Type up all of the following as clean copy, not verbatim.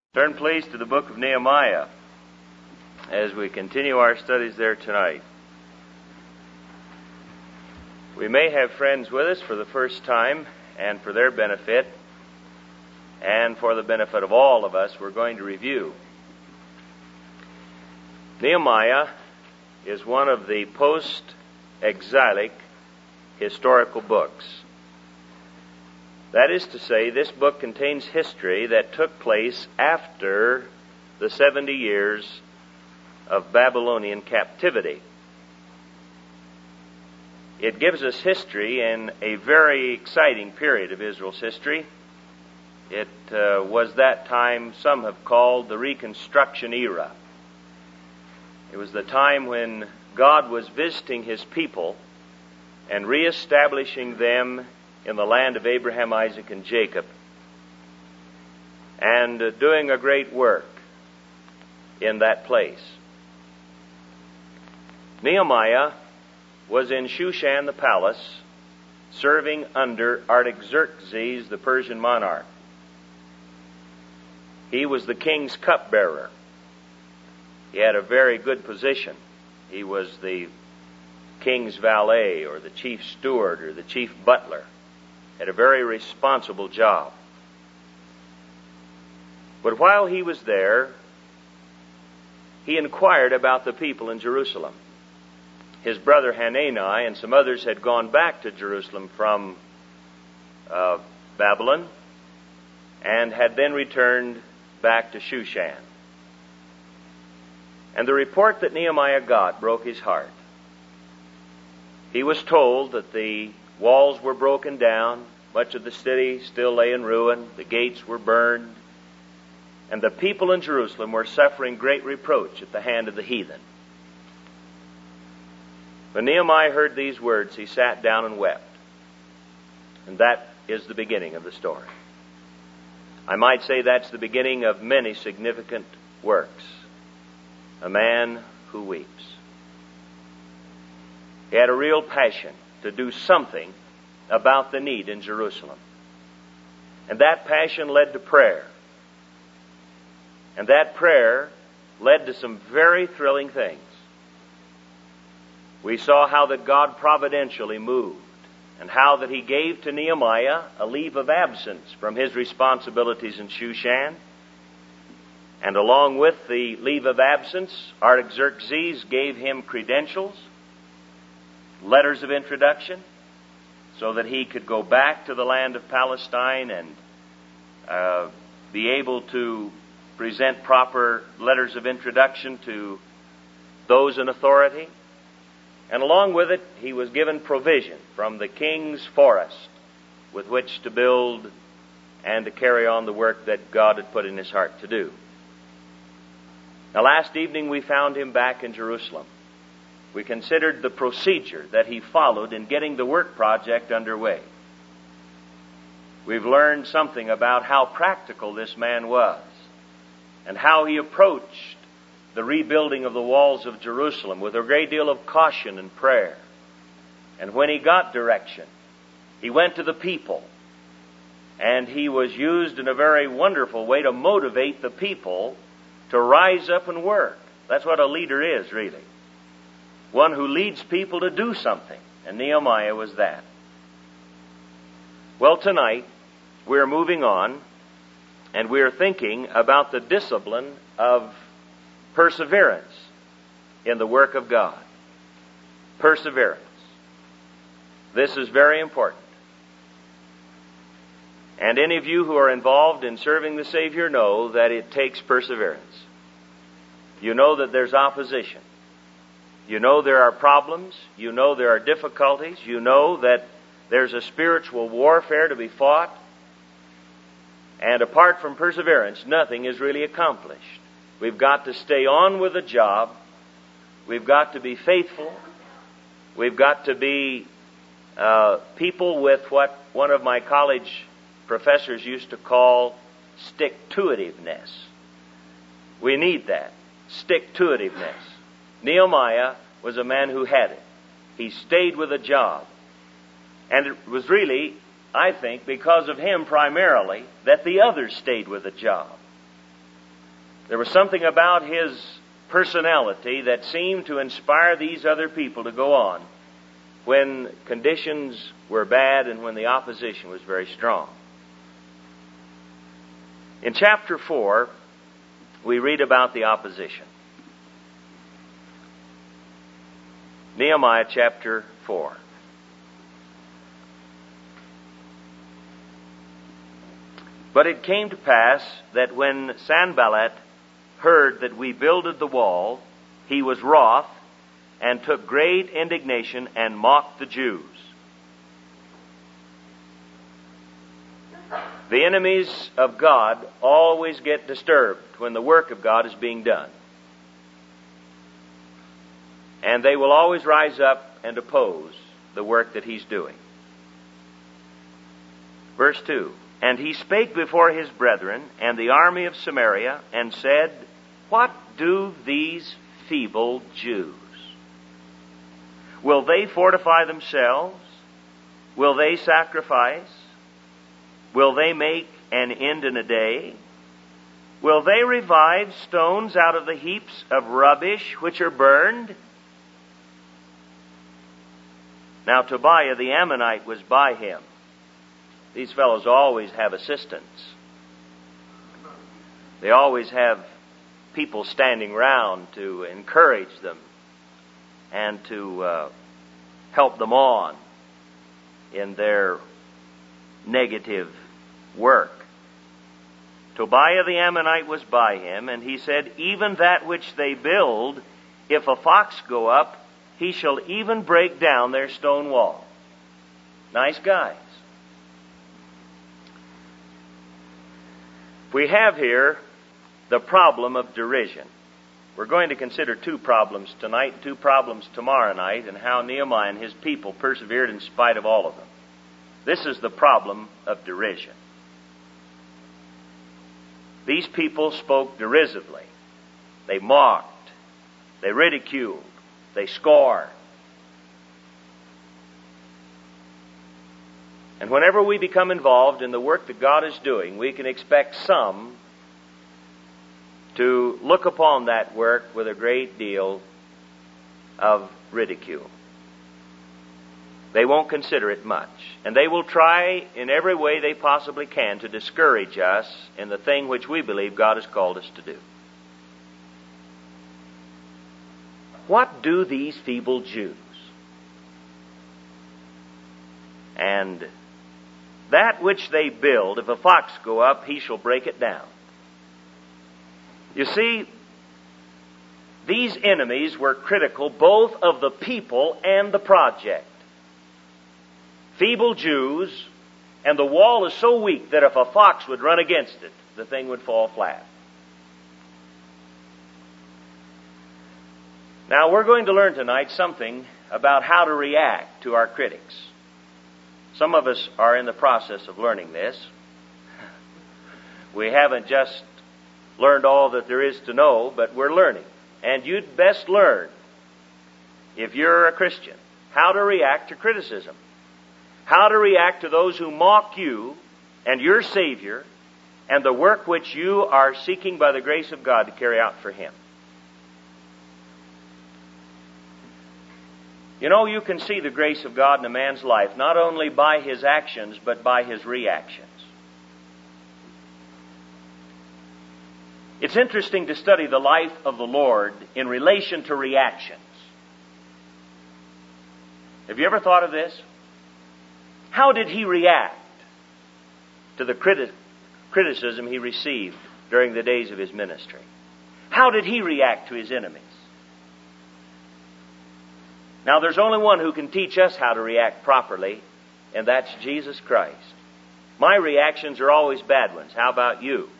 Turn please to the book of Nehemiah as we continue our studies there tonight. We may have friends with us for the first time, and for their benefit and for the benefit of all of us, we're going to review. Nehemiah is one of the post-exilic historical books. That is to say, this book contains history that took place after the 70 years of Babylonian captivity. It gives us history in a very exciting period of Israel's history. It was that time some have called the Reconstruction era. It was the time when God was visiting His people and reestablishing them in the land of Abraham, Isaac, and Jacob, and doing a great work in that place. Nehemiah was in Shushan the palace, serving under Artaxerxes, the Persian monarch. He was the king's cupbearer. He had a very good position. He was the king's valet, or the chief steward, or the chief butler. Had a very responsible job. But while he was there, he inquired about the people in Jerusalem. His brother Hanani and some others had gone back to Jerusalem from Babylon and had then returned back to Shushan. And the report that Nehemiah got broke his heart. He was told that the walls were broken down, much of the city still lay in ruin, the gates were burned, and the people in Jerusalem were suffering great reproach at the hand of the heathen. When Nehemiah heard these words, he sat down and wept. And that is the beginning of the story. I might say that's the beginning of many significant works. A man who weeps. He had a real passion to do something about the need in Jerusalem. And that passion led to prayer. And that prayer led to some very thrilling things. We saw how that God providentially moved, and how that He gave to Nehemiah a leave of absence from his responsibilities in Shushan. And along with the leave of absence, Artaxerxes gave him credentials, letters of introduction, so that he could go back to the land of Palestine and be able to present proper letters of introduction to those in authority. And along with it, he was given provision from the king's forest with which to build and to carry on the work that God had put in his heart to do. Now, last evening we found him back in Jerusalem. We considered the procedure that he followed in getting the work project underway. We've learned something about how practical this man was and how he approached the rebuilding of the walls of Jerusalem with a great deal of caution and prayer. And when he got direction, he went to the people, and he was used in a very wonderful way to motivate the people to rise up and work. That's what a leader is, really. One who leads people to do something. And Nehemiah was that. Well, tonight, we're moving on, and we're thinking about the discipline of perseverance in the work of God. Perseverance. This is very important. And any of you who are involved in serving the Savior know that it takes perseverance. You know that there's opposition. You know there are problems. You know there are difficulties. You know that there's a spiritual warfare to be fought. And apart from perseverance, nothing is really accomplished. We've got to stay on with the job. We've got to be faithful. We've got to be people with what one of my college professors used to call stick-to-itiveness. We need that. Stick-to-itiveness. Nehemiah was a man who had it. He stayed with a job. And it was really, I think, because of him primarily, that the others stayed with the job. There was something about his personality that seemed to inspire these other people to go on when conditions were bad and when the opposition was very strong. In chapter 4, we read about the opposition. Nehemiah chapter 4. But it came to pass that when Sanballat heard that we builded the wall, he was wroth, and took great indignation, and mocked the Jews. The enemies of God always get disturbed when the work of God is being done. And they will always rise up and oppose the work that he's doing. Verse 2. And he spake before his brethren and the army of Samaria, and said, What do these feeble Jews? Will they fortify themselves? Will they sacrifice? Will they make an end in a day? Will they revive stones out of the heaps of rubbish which are burned? Now Tobiah the Ammonite was by him. These fellows always have assistants. They always have people standing round to encourage them and to help them on in their negative work. Tobiah the Ammonite was by him, and he said, Even that which they build, if a fox go up, he shall even break down their stone wall. Nice guys. We have here the problem of derision. We're going to consider two problems tonight, two problems tomorrow night, and how Nehemiah and his people persevered in spite of all of them. This is the problem of derision. These people spoke derisively. They mocked. They ridiculed. They scorned. And whenever we become involved in the work that God is doing, we can expect some to look upon that work with a great deal of ridicule. They won't consider it much. And they will try in every way they possibly can to discourage us in the thing which we believe God has called us to do. What do these feeble Jews? And that which they build, if a fox go up, he shall break it down. You see, these enemies were critical both of the people and the project. Feeble Jews, and the wall is so weak that if a fox would run against it, the thing would fall flat. Now, we're going to learn tonight something about how to react to our critics. Some of us are in the process of learning this. We haven't just learned all that there is to know, but we're learning. And you'd best learn, if you're a Christian, how to react to criticism. How to react to those who mock you and your Savior and the work which you are seeking by the grace of God to carry out for Him. You know, you can see the grace of God in a man's life not only by his actions, but by his reactions. It's interesting to study the life of the Lord in relation to reactions. Have you ever thought of this? How did He react to the criticism He received during the days of His ministry? How did He react to His enemies? Now, there's only one who can teach us how to react properly, and that's Jesus Christ. My reactions are always bad ones. How about you?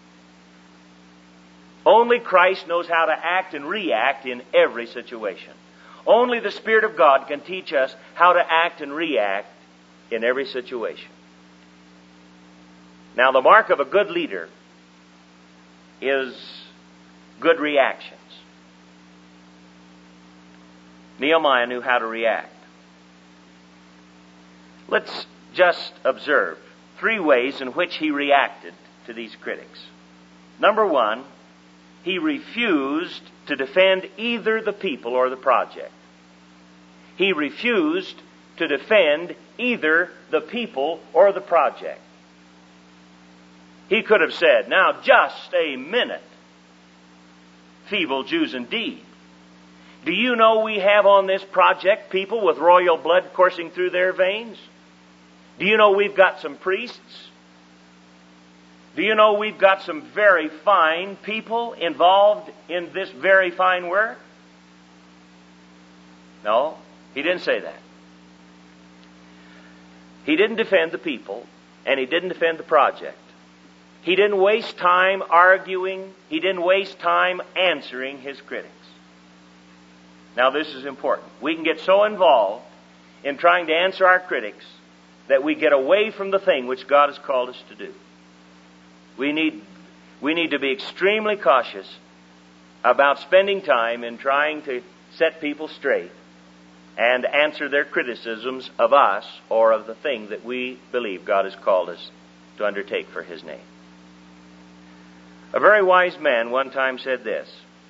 Only Christ knows how to act and react in every situation. Only the Spirit of God can teach us how to act and react in every situation. Now, the mark of a good leader is good reactions. Nehemiah knew how to react. Let's just observe 3 ways in which he reacted to these critics. Number 1, he refused to defend either the people or the project. He refused to defend either the people or the project. He could have said, "Now just a minute, feeble Jews indeed. Do you know we have on this project people with royal blood coursing through their veins? Do you know we've got some priests? Do you know we've got some very fine people involved in this very fine work?" No, he didn't say that. He didn't defend the people, and he didn't defend the project. He didn't waste time arguing. He didn't waste time answering his critics. Now, this is important. We can get so involved in trying to answer our critics that we get away from the thing which God has called us to do. We need to be extremely cautious about spending time in trying to set people straight and answer their criticisms of us or of the thing that we believe God has called us to undertake for His name. A very wise man one time said this: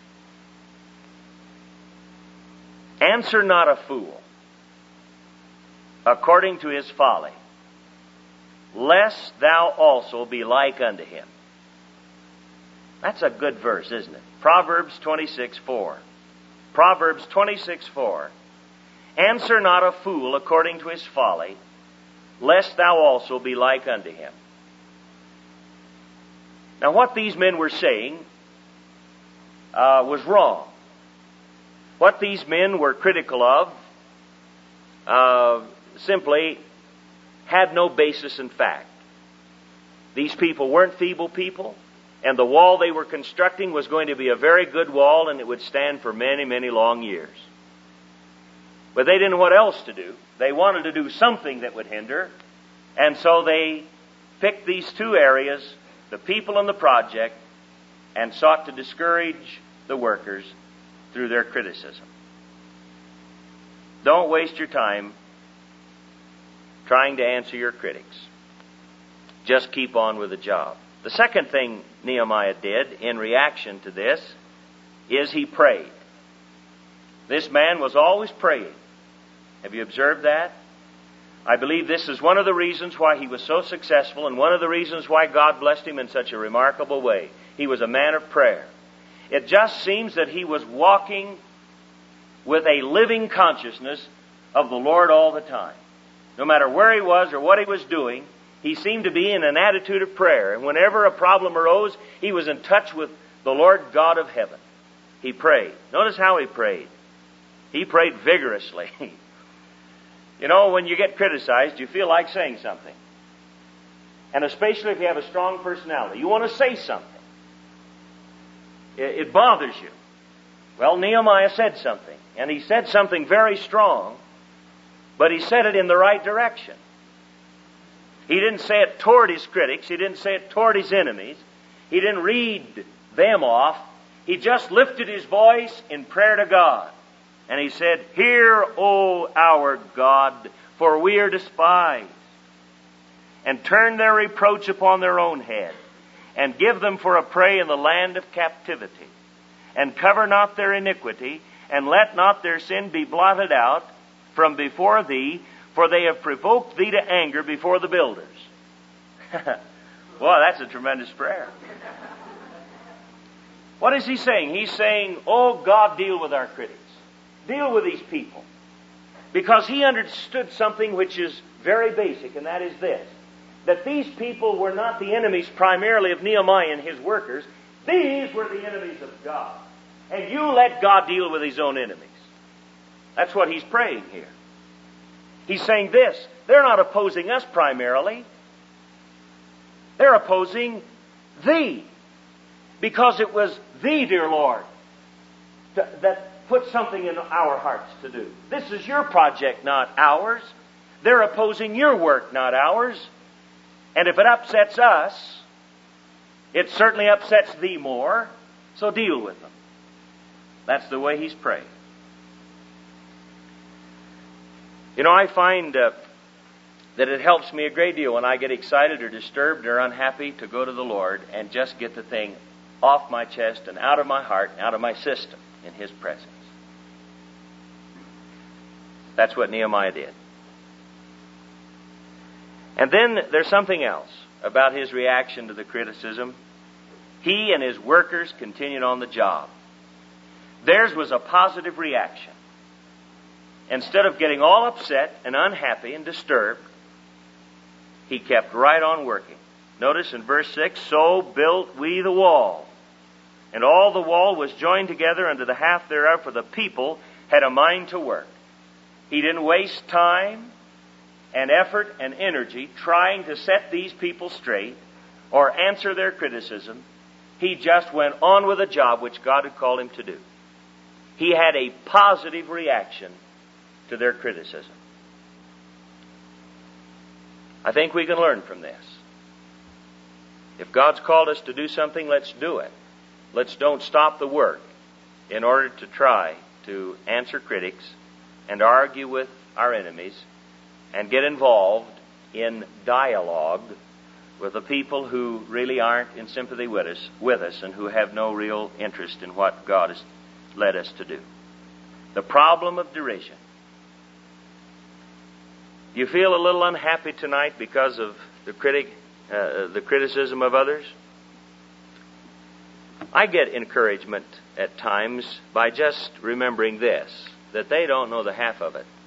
"Answer not a fool according to his folly, lest thou also be like unto him." That's a good verse, isn't it? Proverbs 26:4. Proverbs 26:4. "Answer not a fool according to his folly, lest thou also be like unto him." Now, what these men were saying was wrong. What these men were critical of simply had no basis in fact. These people weren't feeble people, and the wall they were constructing was going to be a very good wall, and it would stand for many, many long years. But they didn't know what else to do. They wanted to do something that would hinder, and so they picked these two areas, the people and the project, and sought to discourage the workers through their criticism. Don't waste your time trying to answer your critics. Just keep on with the job. The second thing Nehemiah did in reaction to this is he prayed. This man was always praying. Have you observed that? I believe this is one of the reasons why he was so successful and one of the reasons why God blessed him in such a remarkable way. He was a man of prayer. It just seems that he was walking with a living consciousness of the Lord all the time. No matter where he was or what he was doing, he seemed to be in an attitude of prayer. And whenever a problem arose, he was in touch with the Lord God of heaven. He prayed. Notice how he prayed. He prayed vigorously. You know, when you get criticized, you feel like saying something. And especially if you have a strong personality. You want to say something. It bothers you. Well, Nehemiah said something. And he said something very strong, but he said it in the right direction. He didn't say it toward his critics. He didn't say it toward his enemies. He didn't read them off. He just lifted his voice in prayer to God. And he said, "Hear, O our God, for we are despised. And turn their reproach upon their own head, and give them for a prey in the land of captivity. And cover not their iniquity, and let not their sin be blotted out from before thee, for they have provoked thee to anger before the builders." Well, that's a tremendous prayer. What is he saying? He's saying, "Oh God, deal with our critics. Deal with these people." Because he understood something which is very basic, and that is this: that these people were not the enemies primarily of Nehemiah and his workers. These were the enemies of God. And you let God deal with his own enemies. That's what he's praying here. He's saying this: they're not opposing us primarily. They're opposing thee. Because it was thee, dear Lord, that put something in our hearts to do. This is your project, not ours. They're opposing your work, not ours. And if it upsets us, it certainly upsets thee more. So deal with them. That's the way he's praying. You know, I find that it helps me a great deal when I get excited or disturbed or unhappy to go to the Lord and just get the thing off my chest and out of my heart and out of my system in His presence. That's what Nehemiah did. And then there's something else about his reaction to the criticism. He and his workers continued on the job. Theirs was a positive reaction. Instead of getting all upset and unhappy and disturbed, he kept right on working. Notice in verse 6, "So built we the wall, and all the wall was joined together unto the half thereof, for the people had a mind to work." He didn't waste time and effort and energy trying to set these people straight or answer their criticism. He just went on with the job which God had called him to do. He had a positive reaction to their criticism. I think we can learn from this. If God's called us to do something, let's do it. Let's don't stop the work in order to try to answer critics and argue with our enemies and get involved in dialogue with the people who really aren't in sympathy with us and who have no real interest in what God has led us to do. The problem of derision. Do you feel a little unhappy tonight because of the criticism of others? I get encouragement at times by just remembering this, that they don't know the half of it.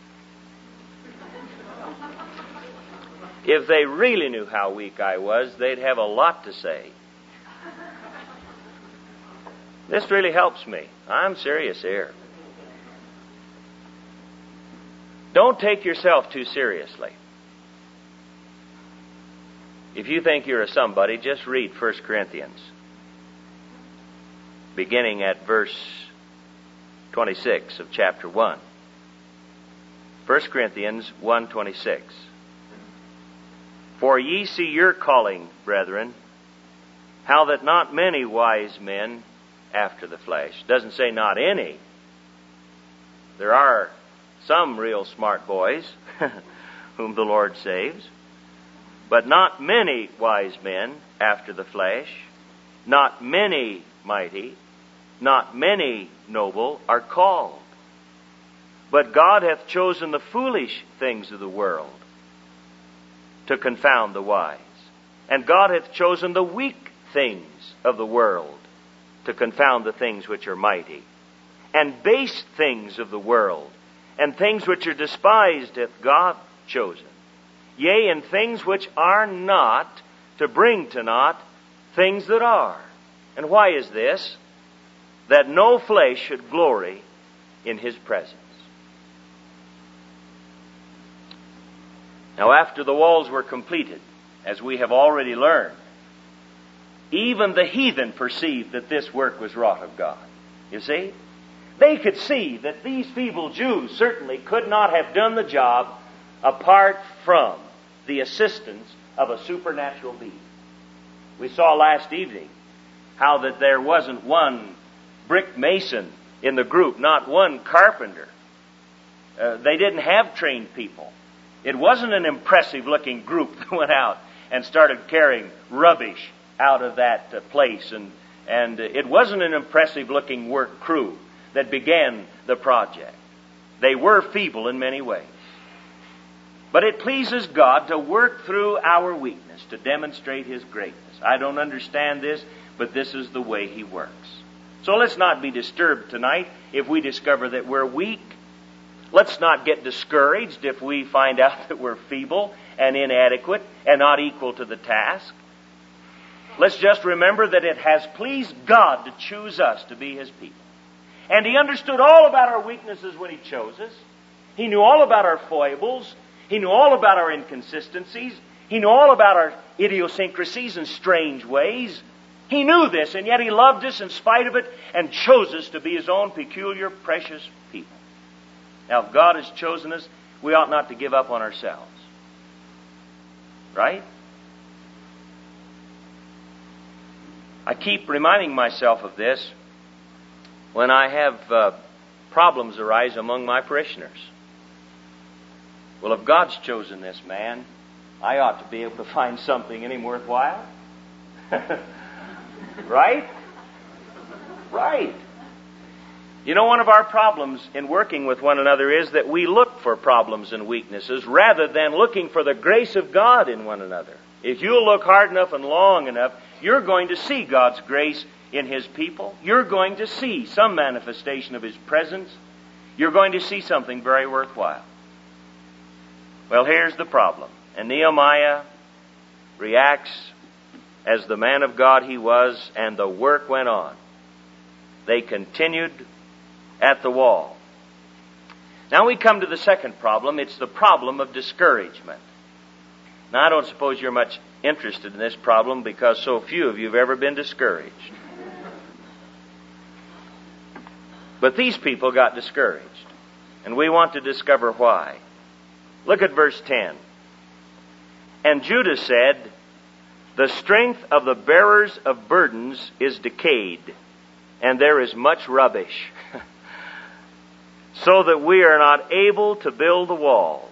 If they really knew how weak I was, they'd have a lot to say. This really helps me. I'm serious here. Don't take yourself too seriously. If you think you're a somebody, just read 1 Corinthians, beginning at verse 26 of chapter 1. 1 Corinthians 1:26. "For ye see your calling, brethren, how that not many wise men after the flesh." Doesn't say not any. There are some real smart boys whom the Lord saves. But not many wise men after the flesh, not many mighty, not many noble are called. But God hath chosen the foolish things of the world to confound the wise. And God hath chosen the weak things of the world to confound the things which are mighty. And base things of the world, and things which are despised hath God chosen. Yea, and things which are not, to bring to naught things that are. And why is this? That no flesh should glory in His presence. Now, after the walls were completed, as we have already learned, even the heathen perceived that this work was wrought of God. You see? They could see that these feeble Jews certainly could not have done the job apart from the assistance of a supernatural being. We saw last evening how that there wasn't one brick mason in the group, not one carpenter. They didn't have trained people. It wasn't an impressive-looking group that went out and started carrying rubbish out of that place, and it wasn't an impressive-looking work crew that began the project. They were feeble in many ways. But it pleases God to work through our weakness to demonstrate His greatness. I don't understand this, but this is the way He works. So let's not be disturbed tonight if we discover that we're weak. Let's not get discouraged if we find out that we're feeble and inadequate and not equal to the task. Let's just remember that it has pleased God to choose us to be His people. And He understood all about our weaknesses when He chose us. He knew all about our foibles. He knew all about our inconsistencies. He knew all about our idiosyncrasies and strange ways. He knew this, and yet He loved us in spite of it and chose us to be His own peculiar, precious people. Now, if God has chosen us, we ought not to give up on ourselves. Right? I keep reminding myself of this when I have problems arise among my parishioners. Well, if God's chosen this man, I ought to be able to find something in him worthwhile. Right? Right. You know, one of our problems in working with one another is that we look for problems and weaknesses rather than looking for the grace of God in one another. If you'll look hard enough and long enough, you're going to see God's grace in His people. You're going to see some manifestation of His presence. You're going to see something very worthwhile. Well, here's the problem. And Nehemiah reacts as the man of God he was, and the work went on. They continued at the wall. Now we come to the second problem. It's the problem of discouragement. Now, I don't suppose you're much interested in this problem because so few of you have ever been discouraged. But these people got discouraged, and we want to discover why. Look at verse 10. And Judah said, "The strength of the bearers of burdens is decayed, and there is much rubbish, so that we are not able to build the wall.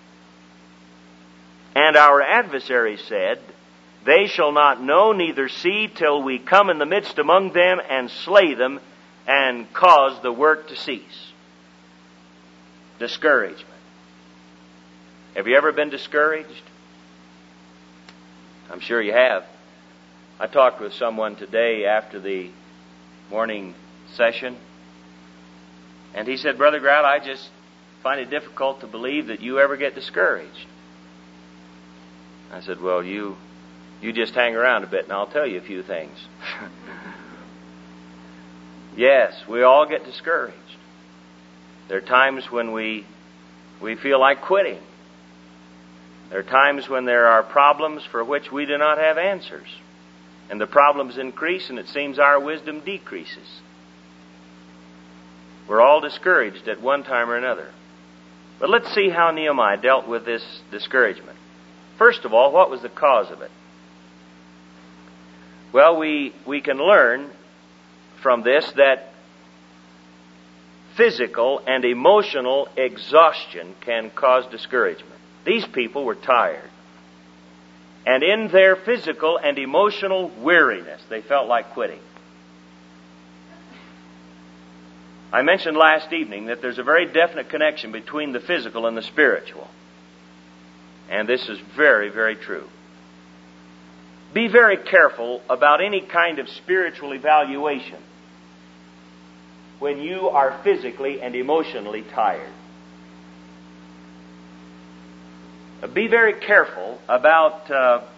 And our adversary said, They shall not know neither see till we come in the midst among them and slay them and cause the work to cease." Discouragement. Have you ever been discouraged? I'm sure you have. I talked with someone today after the morning session, and he said, "Brother Grout, I just find it difficult to believe that you ever get discouraged." I said, "Well, you just hang around a bit and I'll tell you a few things." Yes, we all get discouraged. There are times when we feel like quitting. There are times when there are problems for which we do not have answers. And the problems increase, and it seems our wisdom decreases. We're all discouraged at one time or another. But let's see how Nehemiah dealt with this discouragement. First of all, what was the cause of it? Well, we can learn from this that physical and emotional exhaustion can cause discouragement. These people were tired. And in their physical and emotional weariness, they felt like quitting. I mentioned last evening that there's a very definite connection between the physical and the spiritual. And this is very, very true. Be very careful about any kind of spiritual evaluation when you are physically and emotionally tired. Be very careful about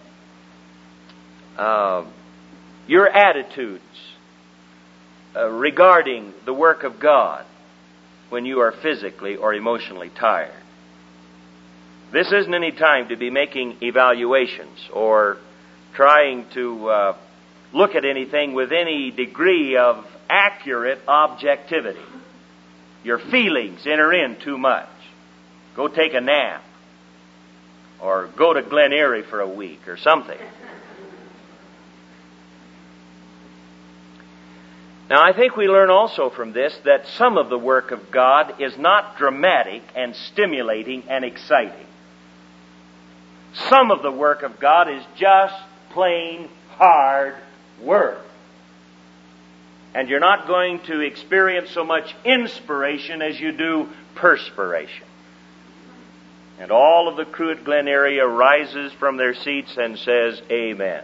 your attitudes regarding the work of God when you are physically or emotionally tired. This isn't any time to be making evaluations or trying to look at anything with any degree of accurate objectivity. Your feelings enter in too much. Go take a nap. Or go to Glen Erie for a week or something. Now, I think we learn also from this that some of the work of God is not dramatic and stimulating and exciting. Some of the work of God is just plain hard work. And you're not going to experience so much inspiration as you do perspiration. And all of the crew at Glen Erie rises from their seats and says, "Amen."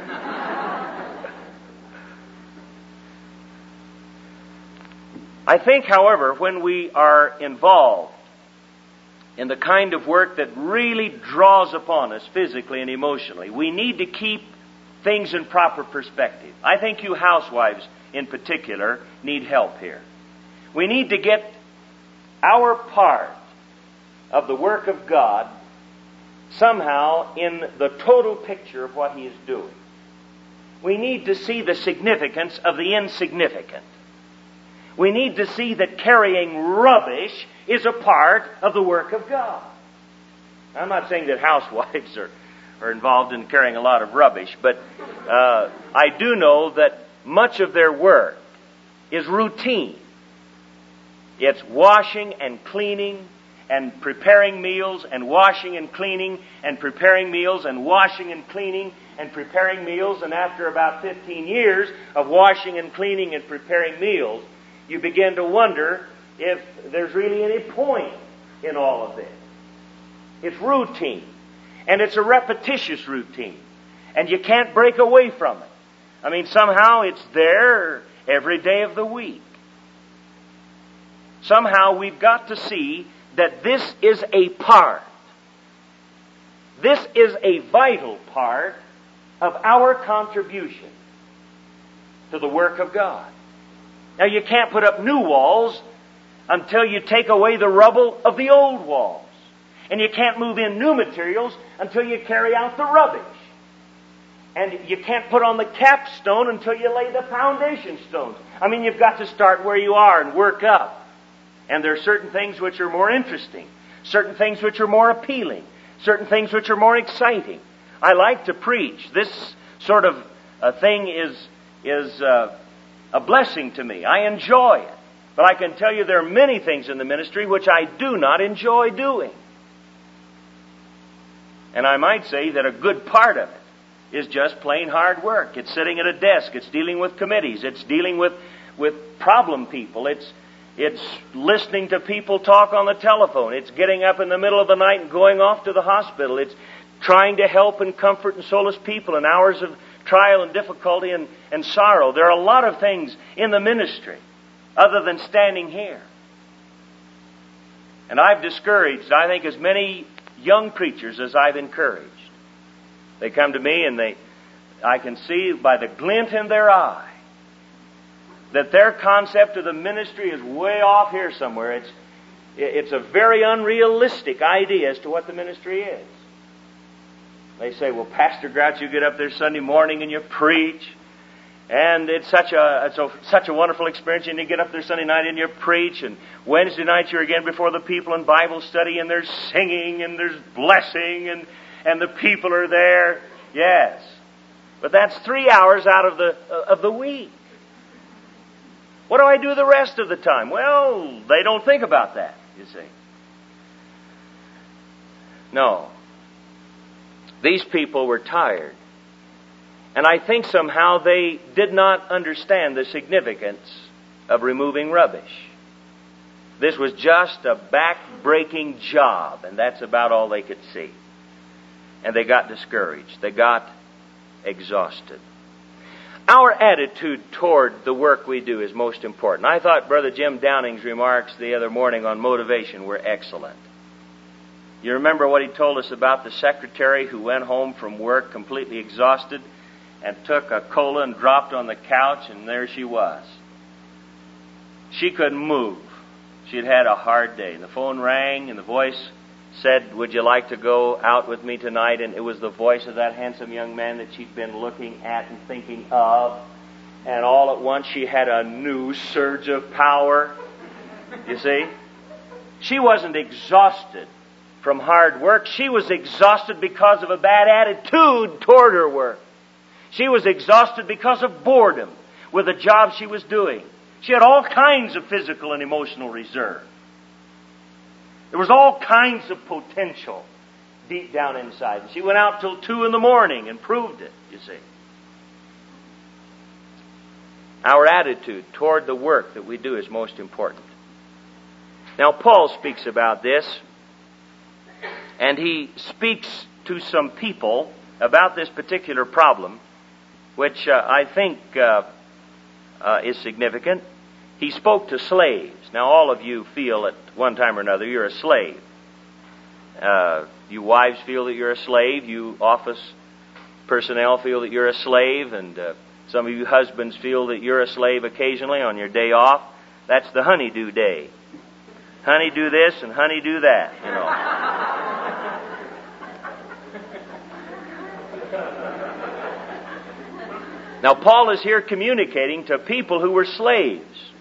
I think, however, when we are involved in the kind of work that really draws upon us physically and emotionally, we need to keep things in proper perspective. I think you housewives in particular need help here. We need to get our part of the work of God somehow in the total picture of what He is doing. We need to see the significance of the insignificant. We need to see that carrying rubbish is a part of the work of God. I'm not saying that housewives are involved in carrying a lot of rubbish, but I do know that much of their work is routine. It's washing and cleaning and preparing meals and washing and cleaning and preparing meals and washing and cleaning and preparing meals, and after about 15 years of washing and cleaning and preparing meals, you begin to wonder if there's really any point in all of this. It's routine, and it's a repetitious routine, and you can't break away from it. I mean, somehow it's there every day of the week. Somehow we've got to see that this is a part. This is a vital part of our contribution to the work of God. Now, you can't put up new walls until you take away the rubble of the old walls. And you can't move in new materials until you carry out the rubbish. And you can't put on the capstone until you lay the foundation stones. I mean, you've got to start where you are and work up. And there are certain things which are more interesting, certain things which are more appealing, certain things which are more exciting. I like to preach. This sort of thing is a blessing to me. I enjoy it. But I can tell you there are many things in the ministry which I do not enjoy doing. And I might say that a good part of it is just plain hard work. It's sitting at a desk. It's dealing with committees. It's dealing with problem people. It's listening to people talk on the telephone. It's getting up in the middle of the night and going off to the hospital. It's trying to help and comfort and solace people in hours of trial and difficulty and sorrow. There are a lot of things in the ministry other than standing here. And I've discouraged, I think, as many young preachers as I've encouraged. They come to me and I can see by the glint in their eye that their concept of the ministry is way off here somewhere. It's a very unrealistic idea as to what the ministry is. They say, well, Pastor Grouch, you get up there Sunday morning and you preach, and it's such a wonderful experience, and you get up there Sunday night and you preach, and Wednesday night you're again before the people in Bible study, and there's singing, and there's blessing, and the people are there. Yes. But that's 3 hours out of the week. What do I do the rest of the time? Well, they don't think about that, you see. No. These people were tired. And I think somehow they did not understand the significance of removing rubbish. This was just a back-breaking job, and that's about all they could see. And they got discouraged. They got exhausted. Our attitude toward the work we do is most important. I thought Brother Jim Downing's remarks the other morning on motivation were excellent. You remember what he told us about the secretary who went home from work completely exhausted and took a cola and dropped on the couch, and there she was. She couldn't move. She'd had a hard day. The phone rang and the voice said, "Would you like to go out with me tonight?" And it was the voice of that handsome young man that she'd been looking at and thinking of. And all at once she had a new surge of power. You see? She wasn't exhausted from hard work. She was exhausted because of a bad attitude toward her work. She was exhausted because of boredom with the job she was doing. She had all kinds of physical and emotional reserve. There was all kinds of potential deep down inside. And she went out till 2 a.m. and proved it, you see. Our attitude toward the work that we do is most important. Now, Paul speaks about this, and he speaks to some people about this particular problem, which I think is significant. He spoke to slaves. Now, all of you feel at one time or another you're a slave. You wives feel that you're a slave. You office personnel feel that you're a slave. And some of you husbands feel that you're a slave occasionally on your day off. That's the honeydew day. Honey do this and honey do that, you know. Now, Paul is here communicating to people who were slaves.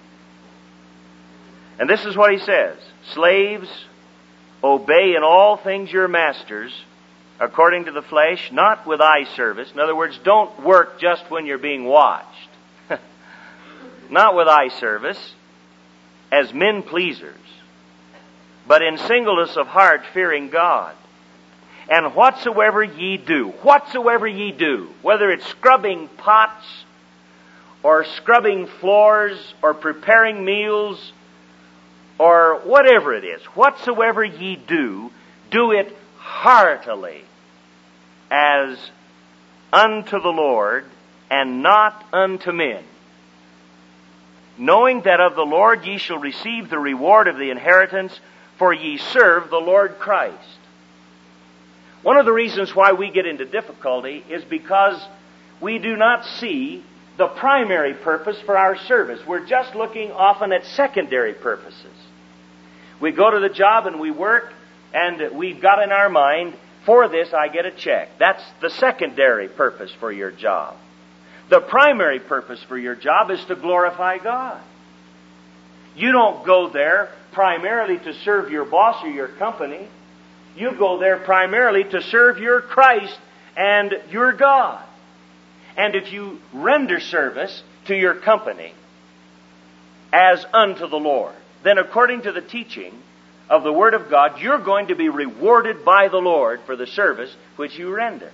And this is what he says: "Slaves, obey in all things your masters, according to the flesh, not with eye service." In other words, don't work just when you're being watched. Not with eye service, as men pleasers, but in singleness of heart, fearing God. And whatsoever ye do, whether it's scrubbing pots, or scrubbing floors, or preparing meals, or whatever it is, whatsoever ye do, do it heartily, as unto the Lord, and not unto men, knowing that of the Lord ye shall receive the reward of the inheritance, for ye serve the Lord Christ. One of the reasons why we get into difficulty is because we do not see the primary purpose for our service. We're just looking often at secondary purposes. We go to the job and we work, and we've got in our mind, for this I get a check. That's the secondary purpose for your job. The primary purpose for your job is to glorify God. You don't go there primarily to serve your boss or your company. You go there primarily to serve your Christ and your God. And if you render service to your company as unto the Lord, then according to the teaching of the Word of God, you're going to be rewarded by the Lord for the service which you render.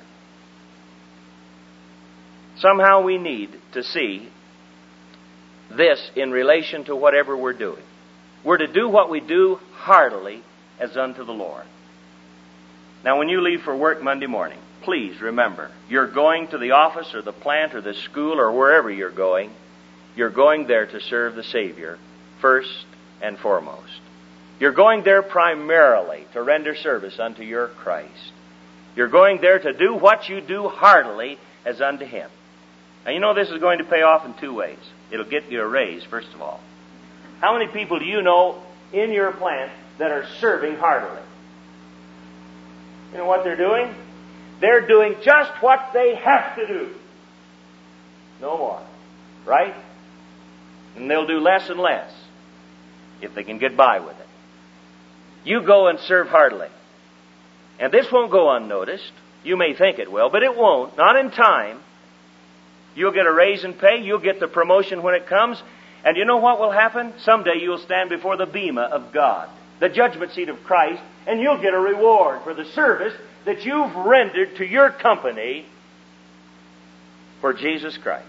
Somehow we need to see this in relation to whatever we're doing. We're to do what we do heartily as unto the Lord. Now, when you leave for work Monday morning, please remember, you're going to the office or the plant or the school or wherever you're going there to serve the Savior first and foremost. You're going there primarily to render service unto your Christ. You're going there to do what you do heartily as unto Him. Now, you know this is going to pay off in two ways. It'll get you a raise, first of all. How many people do you know in your plant that are serving heartily? You know what they're doing? They're doing just what they have to do. No more. Right? And they'll do less and less if they can get by with it. You go and serve heartily. And this won't go unnoticed. You may think it will, but it won't. Not in time. You'll get a raise in pay. You'll get the promotion when it comes. And you know what will happen? Someday you'll stand before the bema of God, the judgment seat of Christ, and you'll get a reward for the service that you've rendered to your company for Jesus Christ.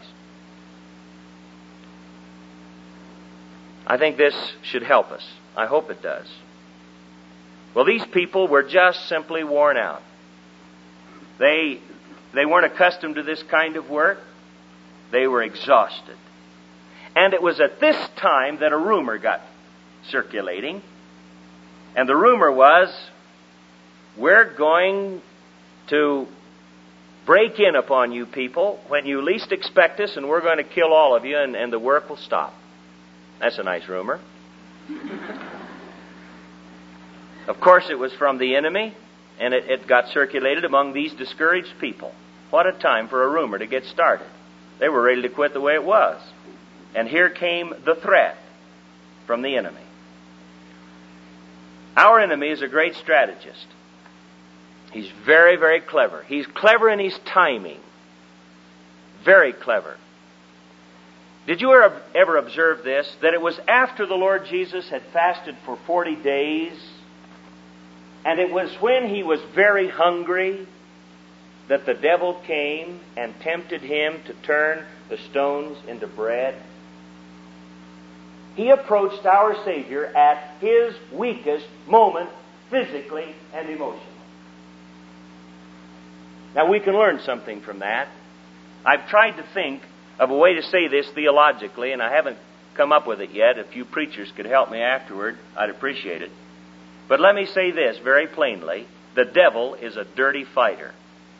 I think this should help us. I hope it does. Well, these people were just simply worn out. They weren't accustomed to this kind of work. They were exhausted. And it was at this time that a rumor got circulating. And the rumor was, we're going to break in upon you people when you least expect us, and we're going to kill all of you, and the work will stop. That's a nice rumor. Of course, it was from the enemy, and it got circulated among these discouraged people. What a time for a rumor to get started. They were ready to quit the way it was. And here came the threat from the enemy. Our enemy is a great strategist. He's very, very clever. He's clever in his timing. Very clever. Did you ever observe this? That it was after the Lord Jesus had fasted for 40 days, and it was when he was very hungry that the devil came and tempted him to turn the stones into bread. He approached our Savior at his weakest moment, physically and emotionally. Now, we can learn something from that. I've tried to think of a way to say this theologically, and I haven't come up with it yet. If you preachers could help me afterward, I'd appreciate it. But let me say this very plainly. The devil is a dirty fighter.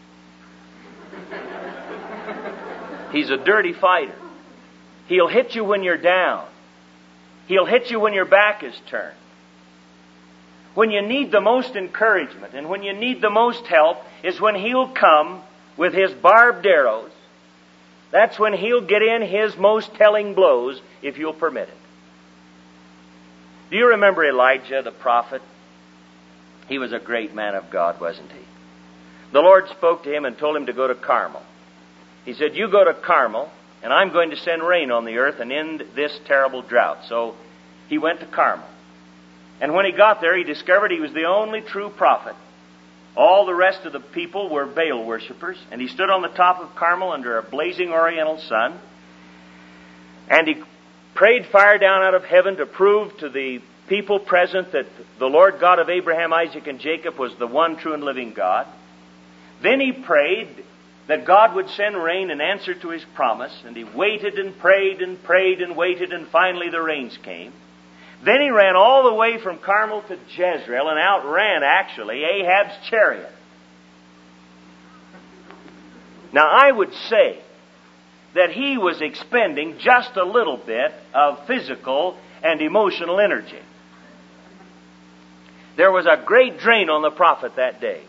He's a dirty fighter. He'll hit you when you're down. He'll hit you when your back is turned. When you need the most encouragement and when you need the most help is when he'll come with his barbed arrows. That's when he'll get in his most telling blows, if you'll permit it. Do you remember Elijah, the prophet? He was a great man of God, wasn't he? The Lord spoke to him and told him to go to Carmel. He said, you go to Carmel, and I'm going to send rain on the earth and end this terrible drought. So he went to Carmel. And when he got there, he discovered he was the only true prophet All the rest of the people were Baal worshippers, and he stood on the top of Carmel under a blazing oriental sun, and he prayed fire down out of heaven to prove to the people present that the Lord God of Abraham, Isaac, and Jacob was the one true and living God. Then he prayed that God would send rain in answer to his promise, and he waited and prayed and prayed and waited, and finally the rains came. Then he ran all the way from Carmel to Jezreel and outran, actually, Ahab's chariot. Now, I would say that he was expending just a little bit of physical and emotional energy. There was a great drain on the prophet that day.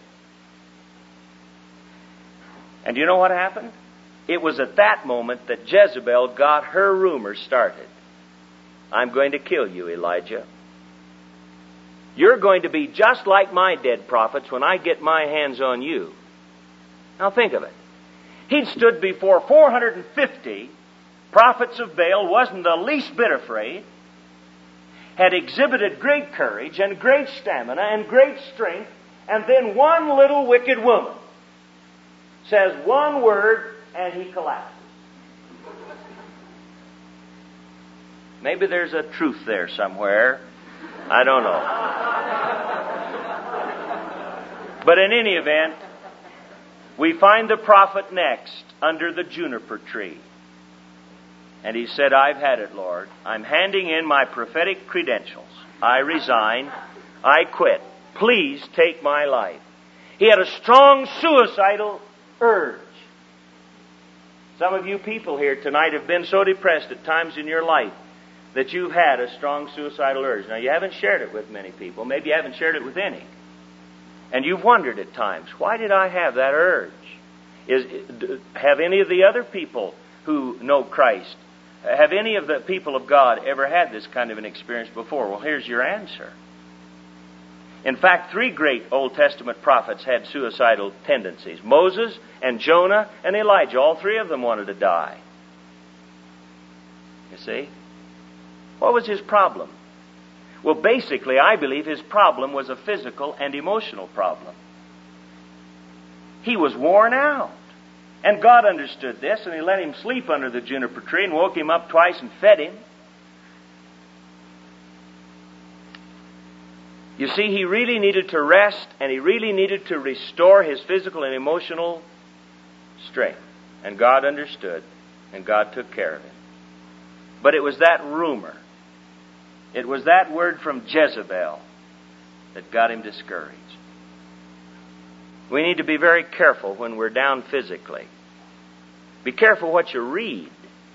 And you know what happened? It was at that moment that Jezebel got her rumor started. I'm going to kill you, Elijah. You're going to be just like my dead prophets when I get my hands on you. Now think of it. He'd stood before 450 prophets of Baal, wasn't the least bit afraid, had exhibited great courage and great stamina and great strength, and then one little wicked woman says one word and he collapses. Maybe there's a truth there somewhere. I don't know. But in any event, we find the prophet next under the juniper tree. And he said, I've had it, Lord. I'm handing in my prophetic credentials. I resign. I quit. Please take my life. He had a strong suicidal urge. Some of you people here tonight have been so depressed at times in your life that you've had a strong suicidal urge. Now, you haven't shared it with many people. Maybe you haven't shared it with any. And you've wondered at times, why did I have that urge? Have any of the other people who know Christ, have any of the people of God ever had this kind of an experience before? Well, here's your answer. In fact, 3 great Old Testament prophets had suicidal tendencies. Moses and Jonah and Elijah. All 3 of them wanted to die. You see? What was his problem? Well, basically, I believe his problem was a physical and emotional problem. He was worn out. And God understood this, and he let him sleep under the juniper tree and woke him up twice and fed him. You see, he really needed to rest, and he really needed to restore his physical and emotional strength. And God understood, and God took care of him. But it was that rumor, it was that word from Jezebel that got him discouraged. We need to be very careful when we're down physically. Be careful what you read.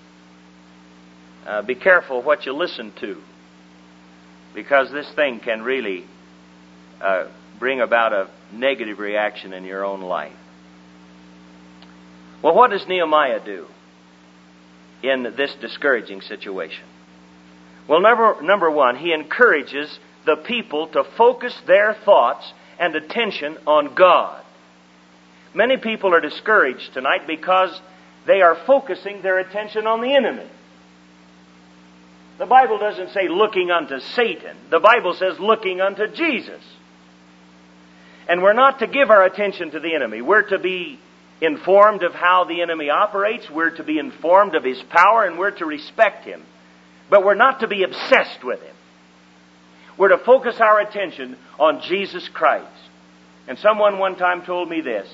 Be careful what you listen to. Because this thing can really bring about a negative reaction in your own life. Well, what does Nehemiah do in this discouraging situation? Well, number one, he encourages the people to focus their thoughts and attention on God. Many people are discouraged tonight because they are focusing their attention on the enemy. The Bible doesn't say looking unto Satan. The Bible says looking unto Jesus. And we're not to give our attention to the enemy. We're to be informed of how the enemy operates. We're to be informed of his power, and we're to respect him. But we're not to be obsessed with him. We're to focus our attention on Jesus Christ. And someone one time told me this: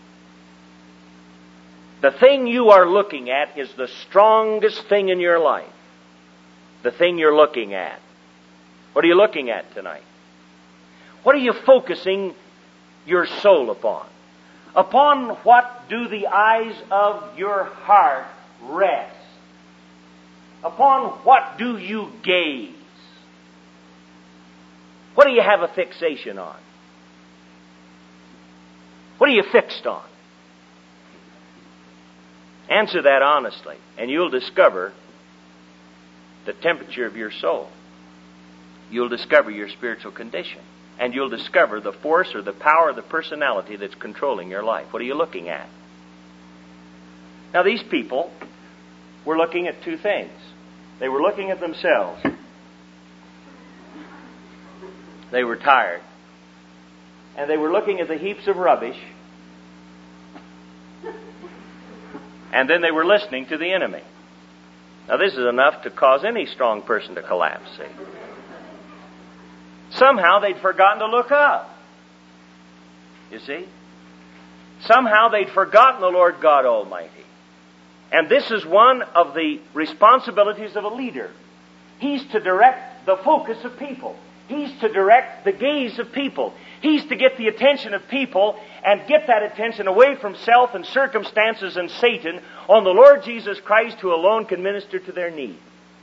the thing you are looking at is the strongest thing in your life. The thing you're looking at. What are you looking at tonight? What are you focusing your soul upon? Upon what do the eyes of your heart rest? Upon what do you gaze? What do you have a fixation on? What are you fixed on? Answer that honestly, and you'll discover the temperature of your soul. You'll discover your spiritual condition. And you'll discover the force or the power of the personality that's controlling your life. What are you looking at? Now, these people were looking at 2 things. They were looking at themselves. They were tired. and they were looking at the heaps of rubbish, and then they were listening to the enemy. Now this is enough to cause any strong person to collapse, see. Somehow they'd forgotten to look up. You see? Somehow they'd forgotten the Lord God Almighty. And this is one of the responsibilities of a leader. He's to direct the focus of people. He's to direct the gaze of people. He's to get the attention of people and get that attention away from self and circumstances and Satan on the Lord Jesus Christ, who alone can minister to their need.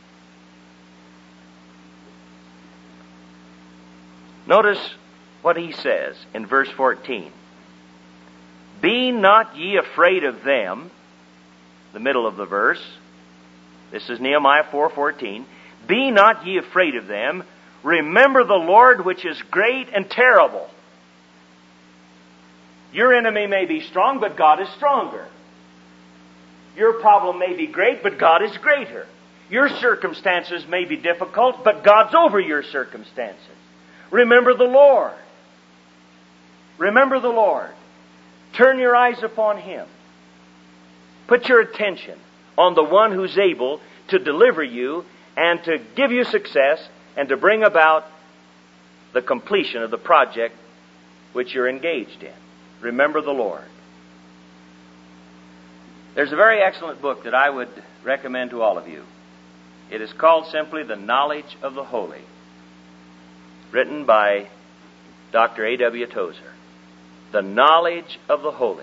Notice what he says in verse 14. Be not ye afraid of them, the middle of the verse. This is Nehemiah 4:14. Be not ye afraid of them. Remember the Lord, which is great and terrible. Your enemy may be strong, but God is stronger. Your problem may be great, but God is greater. Your circumstances may be difficult, but God's over your circumstances. Remember the Lord. Remember the Lord. Turn your eyes upon Him. Put your attention on the one who's able to deliver you and to give you success and to bring about the completion of the project which you're engaged in. Remember the Lord. There's a very excellent book that I would recommend to all of you. It is called simply The Knowledge of the Holy, written by Dr. A.W. Tozer. The Knowledge of the Holy.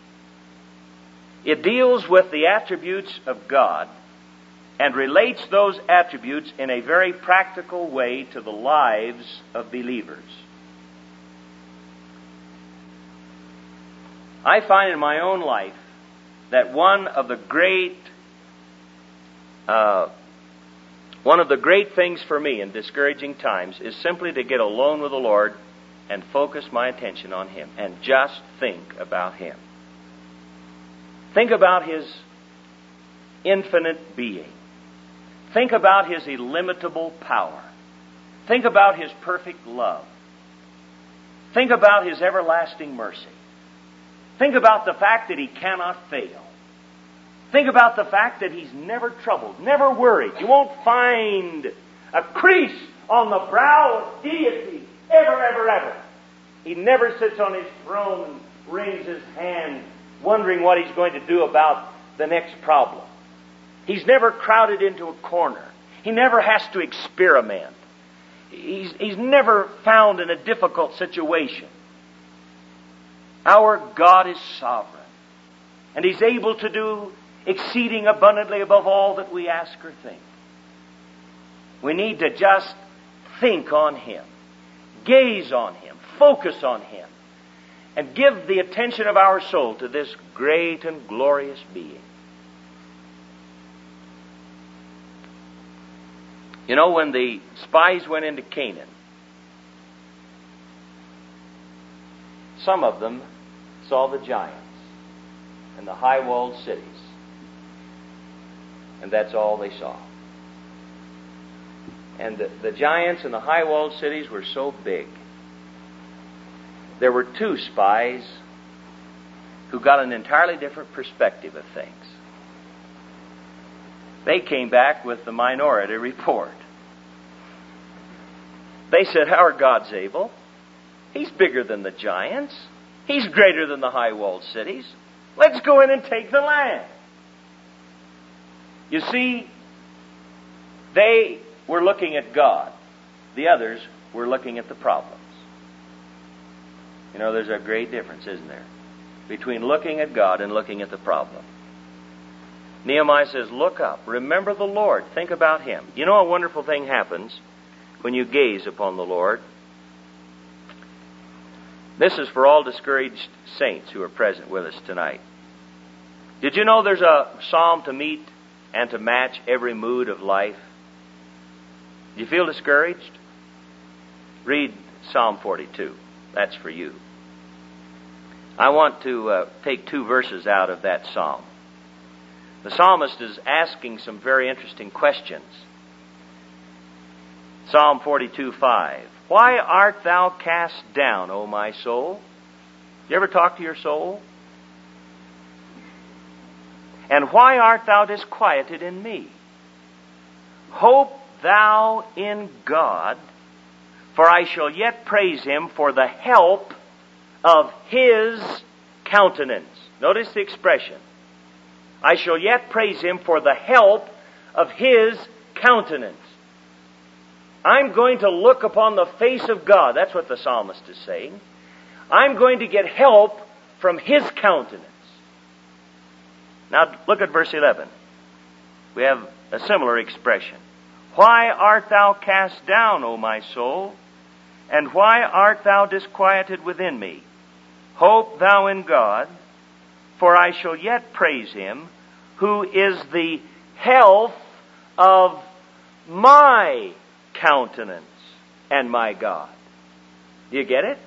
It deals with the attributes of God and relates those attributes in a very practical way to the lives of believers. I find in my own life that one of the great things for me in discouraging times is simply to get alone with the Lord and focus my attention on Him and just think about Him. Think about His infinite being. Think about His illimitable power. Think about His perfect love. Think about His everlasting mercy. Think about the fact that He cannot fail. Think about the fact that He's never troubled, never worried. You won't find a crease on the brow of deity ever, ever, ever. He never sits on His throne and wrings His hand wondering what He's going to do about the next problem. He's never crowded into a corner. He never has to experiment. He's never found in a difficult situation. Our God is sovereign. And He's able to do exceeding abundantly above all that we ask or think. We need to just think on Him, gaze on Him, focus on Him, and give the attention of our soul to this great and glorious being. You know, when the spies went into Canaan, some of them saw the giants and the high-walled cities. And that's all they saw. And the giants and the high-walled cities were so big. There were two spies who got an entirely different perspective of things. They came back with the minority report. They said, our God's able. He's bigger than the giants. He's greater than the high-walled cities. Let's go in and take the land. You see, they were looking at God. The others were looking at the problems. You know, there's a great difference, isn't there, between looking at God and looking at the problem. Nehemiah says, look up. Remember the Lord. Think about Him. You know, a wonderful thing happens when you gaze upon the Lord. This is for all discouraged saints who are present with us tonight. Did you know there's a psalm to meet and to match every mood of life? Do you feel discouraged? Read Psalm 42. That's for you. I want to take two verses out of that psalm. The psalmist is asking some very interesting questions. Psalm 42:5. Why art thou cast down, O my soul? You ever talk to your soul? And why art thou disquieted in me? Hope thou in God, for I shall yet praise Him for the help of His countenance. Notice the expression. I shall yet praise Him for the help of His countenance. I'm going to look upon the face of God. That's what the psalmist is saying. I'm going to get help from His countenance. Now look at verse 11. We have a similar expression. Why art thou cast down, O my soul? And why art thou disquieted within me? Hope thou in God, for I shall yet praise Him, who is the health of my countenance and my God. Do you get it?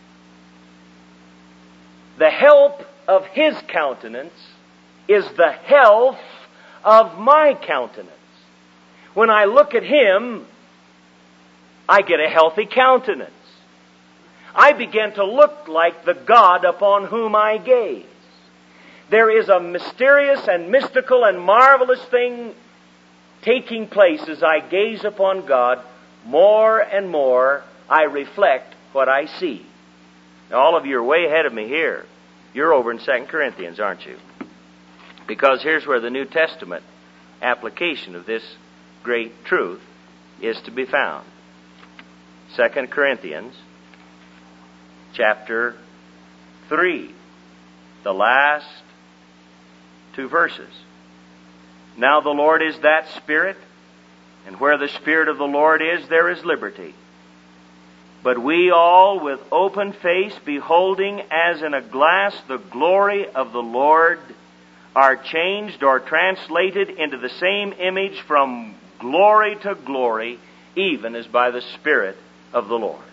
The help of His countenance is the health of my countenance. When I look at Him, I get a healthy countenance. I begin to look like the God upon whom I gaze. There is a mysterious and mystical and marvelous thing taking place as I gaze upon God. More and more I reflect what I see. Now, all of you are way ahead of me here. You're over in 2 Corinthians, aren't you? Because here's where the New Testament application of this great truth is to be found. 2 Corinthians chapter 3, the last two verses. Now the Lord is that Spirit, and where the Spirit of the Lord is, there is liberty. But we all, with open face, beholding as in a glass the glory of the Lord, are changed or translated into the same image from glory to glory, even as by the Spirit of the Lord.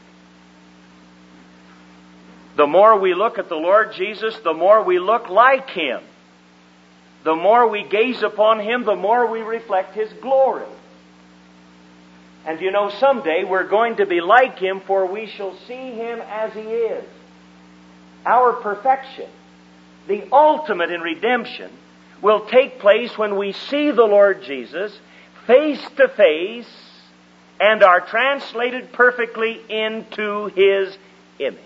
The more we look at the Lord Jesus, the more we look like Him. The more we gaze upon Him, the more we reflect His glory. And you know, someday we're going to be like Him, for we shall see Him as He is. Our perfection, the ultimate in redemption, will take place when we see the Lord Jesus face to face and are translated perfectly into His image.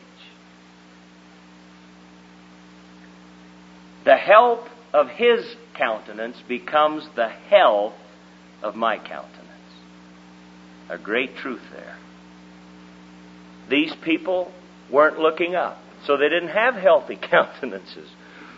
The help of His countenance becomes the health of my countenance. A great truth there. These people weren't looking up, so they didn't have healthy countenances.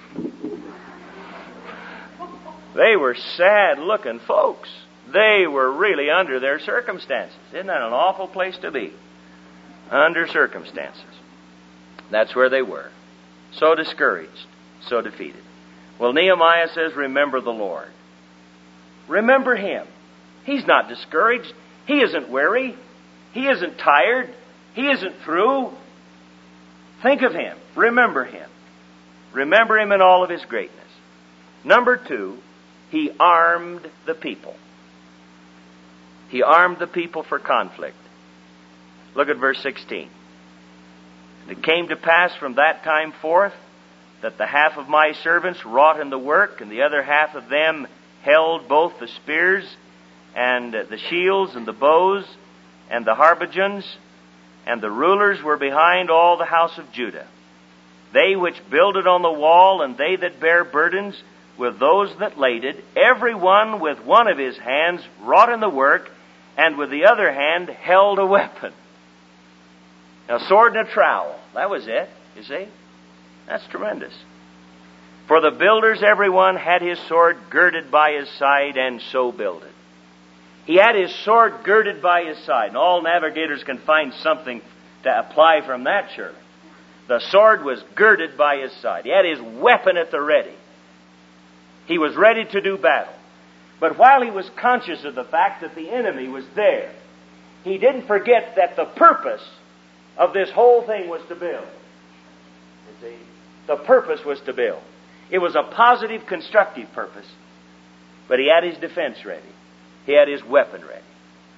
They were sad-looking folks. They were really under their circumstances. Isn't that an awful place to be? Under circumstances. That's where they were. So discouraged, so defeated. Well, Nehemiah says, remember the Lord. Remember Him. He's not discouraged. He isn't weary. He isn't tired. He isn't through. Think of Him. Remember Him. Remember Him in all of His greatness. Number 2, He armed the people. He armed the people for conflict. Look at verse 16. It came to pass from that time forth that the half of my servants wrought in the work, and the other half of them held both the spears and the shields and the bows and the harbigons, and the rulers were behind all the house of Judah. They which builded on the wall, and they that bare burdens, with those that laded, every one with one of his hands wrought in the work, and with the other hand held a weapon. A sword and a trowel. That was it, you see. That's tremendous. For the builders, everyone had his sword girded by his side, and so builded. He had his sword girded by his side. And all navigators can find something to apply from that, surely. The sword was girded by his side. He had his weapon at the ready. He was ready to do battle. But while he was conscious of the fact that the enemy was there, he didn't forget that the purpose of this whole thing was to build. You see? The purpose was to build. It was a positive, constructive purpose. But he had his defense ready. He had his weapon ready.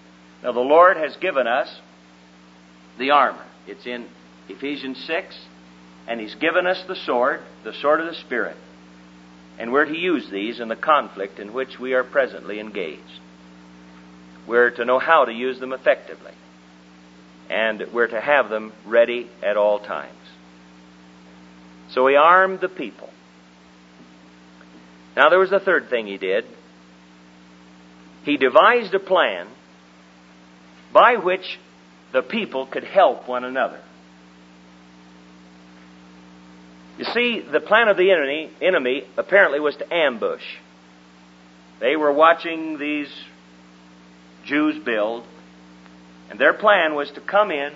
Now the Lord has given us the armor. It's in Ephesians 6, and He's given us the sword of the Spirit. And we're to use these in the conflict in which we are presently engaged. We're to know how to use them effectively. And we're to have them ready at all times. So He armed the people. Now there was the third thing He did. He devised a plan by which the people could help one another. You see, the plan of the enemy apparently was to ambush. They were watching these Jews build, and their plan was to come in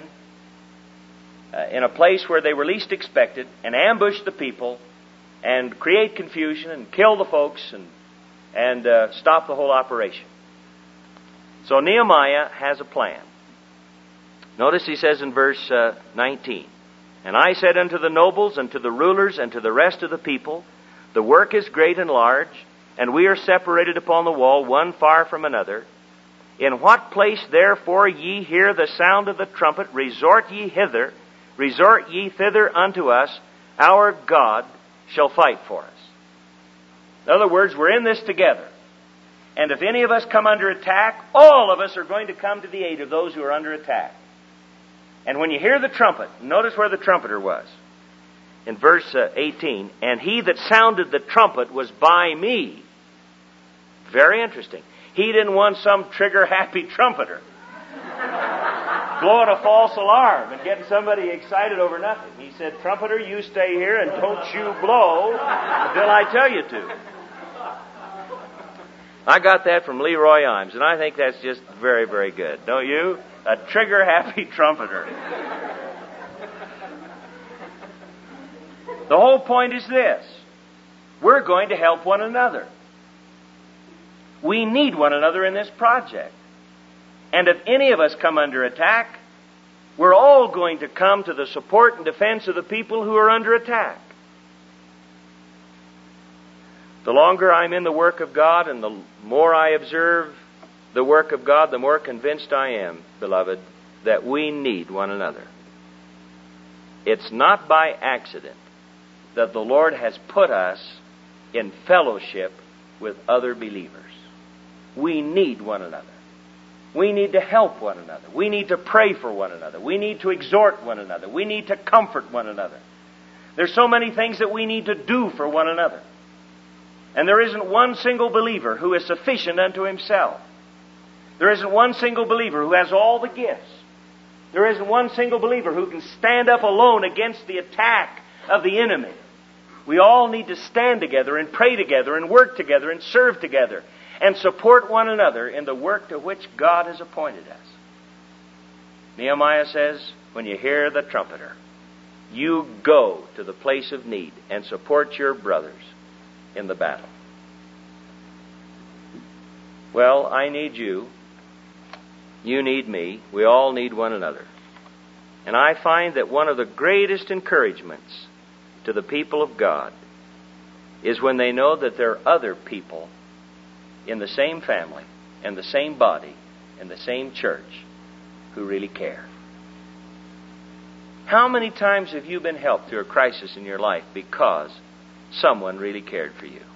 a place where they were least expected and ambush the people and create confusion and kill the folks and stop the whole operation. So Nehemiah has a plan. Notice he says in verse 19, "And I said unto the nobles and to the rulers and to the rest of the people, the work is great and large, and we are separated upon the wall, one far from another. In what place therefore ye hear the sound of the trumpet, resort ye thither unto us, our God shall fight for us." In other words, we're in this together. And if any of us come under attack, all of us are going to come to the aid of those who are under attack. And when you hear the trumpet, notice where the trumpeter was. In verse 18, "And he that sounded the trumpet was by me." Very interesting. He didn't want some trigger-happy trumpeter blowing a false alarm and getting somebody excited over nothing. He said, "Trumpeter, you stay here and don't you blow until I tell you to." I got that from Leroy Imes, and I think that's just very, very good. Don't you? A trigger-happy trumpeter. The whole point is this. We're going to help one another. We need one another in this project. And if any of us come under attack, we're all going to come to the support and defense of the people who are under attack. The longer I'm in the work of God and the more I observe the work of God, the more convinced I am, beloved, that we need one another. It's not by accident that the Lord has put us in fellowship with other believers. We need one another. We need to help one another. We need to pray for one another. We need to exhort one another. We need to comfort one another. There's so many things that we need to do for one another. And there isn't one single believer who is sufficient unto himself. There isn't one single believer who has all the gifts. There isn't one single believer who can stand up alone against the attack of the enemy. We all need to stand together and pray together and work together and serve together and support one another in the work to which God has appointed us. Nehemiah says, when you hear the trumpeter, you go to the place of need and support your brothers in the battle. Well, I need you. You need me. We all need one another. And I find that one of the greatest encouragements to the people of God is when they know that there are other people in the same family and the same body and the same church who really care. How many times have you been helped through a crisis in your life because someone really cared for you?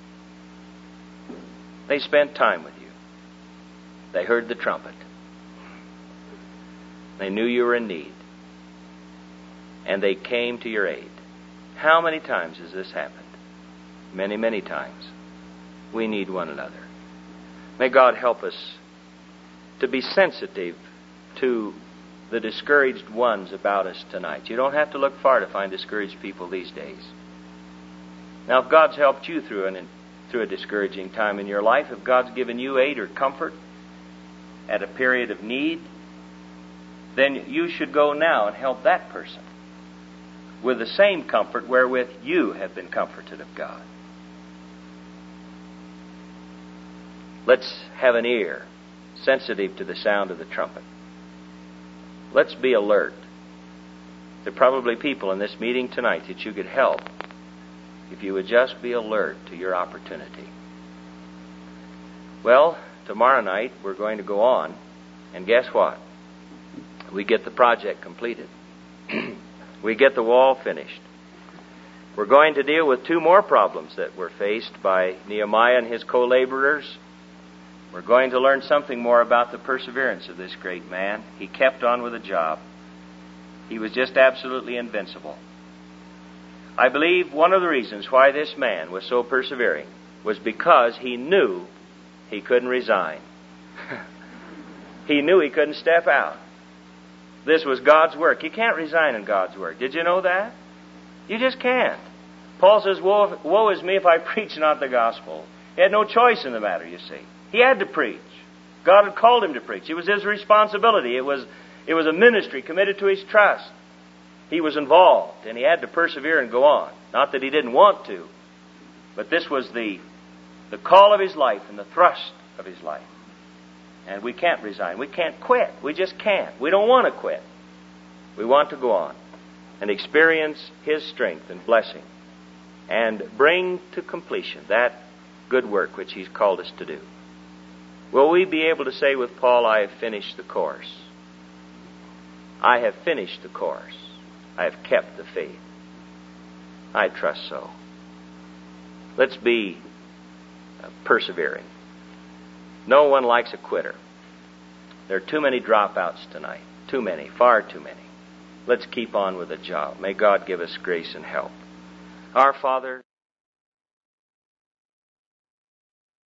They spent time with you. They heard the trumpet. They knew you were in need. And they came to your aid. How many times has this happened? Many, many times. We need one another. May God help us to be sensitive to the discouraged ones about us tonight. You don't have to look far to find discouraged people these days. Now, if God's helped you through a discouraging time in your life, if God's given you aid or comfort at a period of need, then you should go now and help that person with the same comfort wherewith you have been comforted of God. Let's have an ear sensitive to the sound of the trumpet. Let's be alert. There are probably people in this meeting tonight that you could help if you would just be alert to your opportunity. Well, tomorrow night we're going to go on And guess what? We get the project completed. We get the wall finished. We're going to deal with two more problems that were faced by Nehemiah and his co-laborers. We're going to learn something more about the perseverance of this great man. He kept on with the job. He was just absolutely invincible. I believe one of the reasons why this man was so persevering was because he knew he couldn't resign. He knew he couldn't step out. This was God's work. You can't resign in God's work. Did you know that? You just can't. Paul says, woe is me if I preach not the gospel. He had no choice in the matter, you see. He had to preach. God had called him to preach. It was his responsibility. It was a ministry committed to his trust. He was involved, and he had to persevere and go on. Not that he didn't want to, but this was the call of his life and the thrust of his life. And we can't resign. We can't quit. We just can't. We don't want to quit. We want to go on and experience his strength and blessing and bring to completion that good work which he's called us to do. Will we be able to say with Paul, I have finished the course? I have finished the course. I have kept the faith. I trust so. Let's be persevering. No one likes a quitter. There are too many dropouts tonight. Too many. Far too many. Let's keep on with the job. May God give us grace and help. Our Father...